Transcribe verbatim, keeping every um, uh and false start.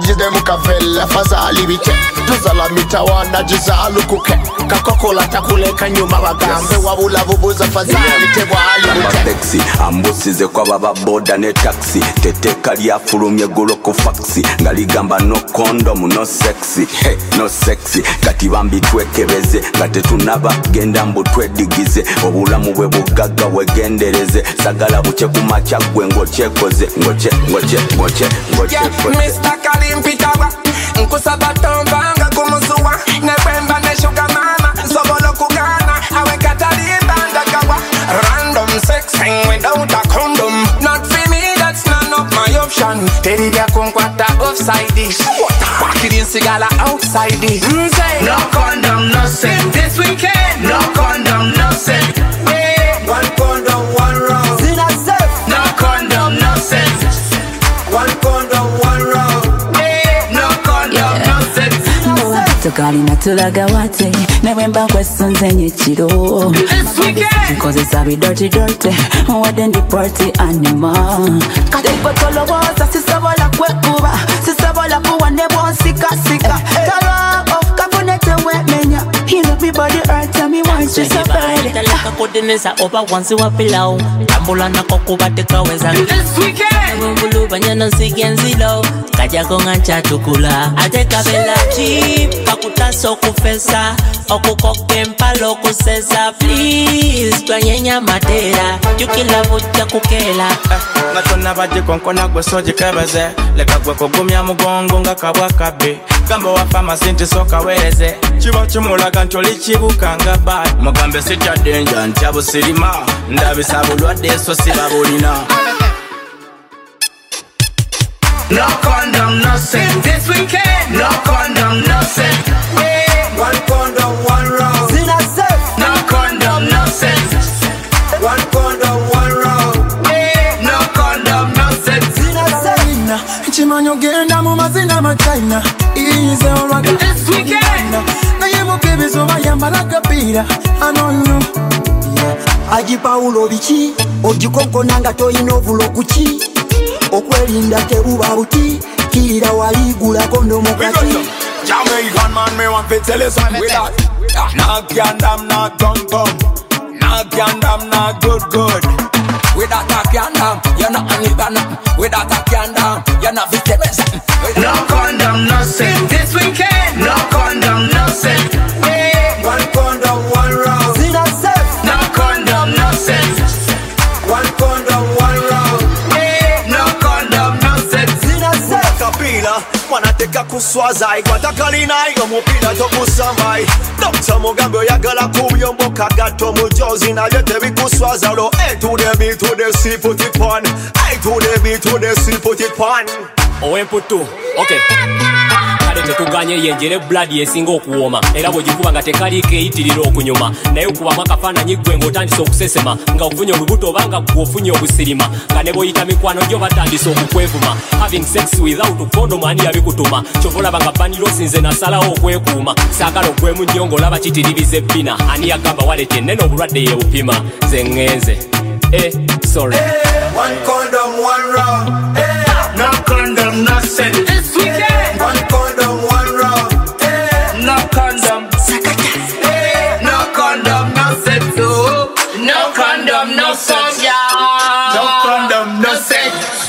jide mukavela fazali bite tuzala mitawana jizalu kuke kakokola takuleka nyuma bagambe wabula bubuza fazali tebwali taxi ambusize kwa baba boda ne taxi teteka lya fulumye golo ku faxi ngaligamba no condom no sexy hey no sexy kati bambi twekebeze ngate tunaba genda mbu twedigize obulamu bwe bugaga wegendereze sagala buche kumacha gwe ngochekoze ngoche ngoche ngoche ngoche Mister Kalim Pitawa nkusabatomba kumuzuwa nebemba ne sugar mama sobolo kugana awe katalibanda kawa random sex without a condom not for me that's none of my option teri bya kunkwata offside dish wakiri sigala outside dish no condom no sex this weekend no condom no sex yeah. One condom one round zina safe no condom no sex one condom one round yeah. No condom no sex Tukali natulaga wate Newemba kwesunze nyechiro Nkozesa bi dirty dirty Wade ndi party animal Katipo toloboza sisabola kwekuba Sisabola kuwa nebo sika sika Tara of kabunete wemenya He love me body earth and me want you so bad Talaka kodineza oba wansi wa pilau Tambula na kokuba teka weza This weekend Mbulu banyana sigenzilo Kaja konga chatukula Ateka bela cheap Kakutaso kufesa Okukoke mpalo kusesa Please twanyenya matera Yukila vuja kukela Natona baje konkona gwe soje kebeze Leka gwe kogumya mugongo nga kabwa kabe Gamba wa pharmacy nti soka wereze Chiba chimulaga ntoli chibukanga bad Mugambe sitya danger ntyabo sirima Ndabisa bulwadde so sibabulina No condom, no sex this weekend. No condom, no sex. Yeah. One condom, one round. Zina safe. No condom, no sex. One condom, one round. Yeah. No condom, no sex. Zina safe. Chimanyo genda mu mazina ma China. Easy oraga. This weekend. Na yemo baby so bayambala kapira. I know you. Aji Paulo bichi. Ojikonko nanga toyina ovulo kuchi. Okwerinda tebuba buti kirira waligula kondo mukati Jamaican man me want to tell you something with that Knock yandam not tum tum Knock yandam not good good With that knock yandam you're not only banana With that knock yandam you're not victim No condom no sex this weekend No condom no sex yeah. One condom one round Zina safe No condom no sex One condom one round Kapila, wanateka kuswaza Igwata kalina, omupira tokusamba Dokta Mugambe oyagala kubiyomboka gato mujozi Nalyete bikuswaza Lo A to the B to the C put it on A to the B to the C put it on Owemputu, okay Kale tetuganye yenjere blood yesinga okuwoma Era bwogikuba nga tekaliko eyitirira okunyuma Naye okubamu akafaananyi ggwe ng'otandise okusesema Nga ofunye olubuto obanga ggwe ofunye obusirima Nga ne bw'oyita mikwano gyo batandise okukwevuma Having sex without condom ani yabikutuma Kyova olaba nga banirosi nze nasalawo okwekuuma Saagala ogwemu nnyo ng'olaba kitiririza ebbina Ani yagamba walete ennene obulwadde yeebupima Nze ŋŋenze Eh, sorry hey, one condom, one round hey, no condom, no sex this weekend One condom, one round hey, no condom hey, no condom, no sex oh. No condom, no sex yeah. No condom, no sex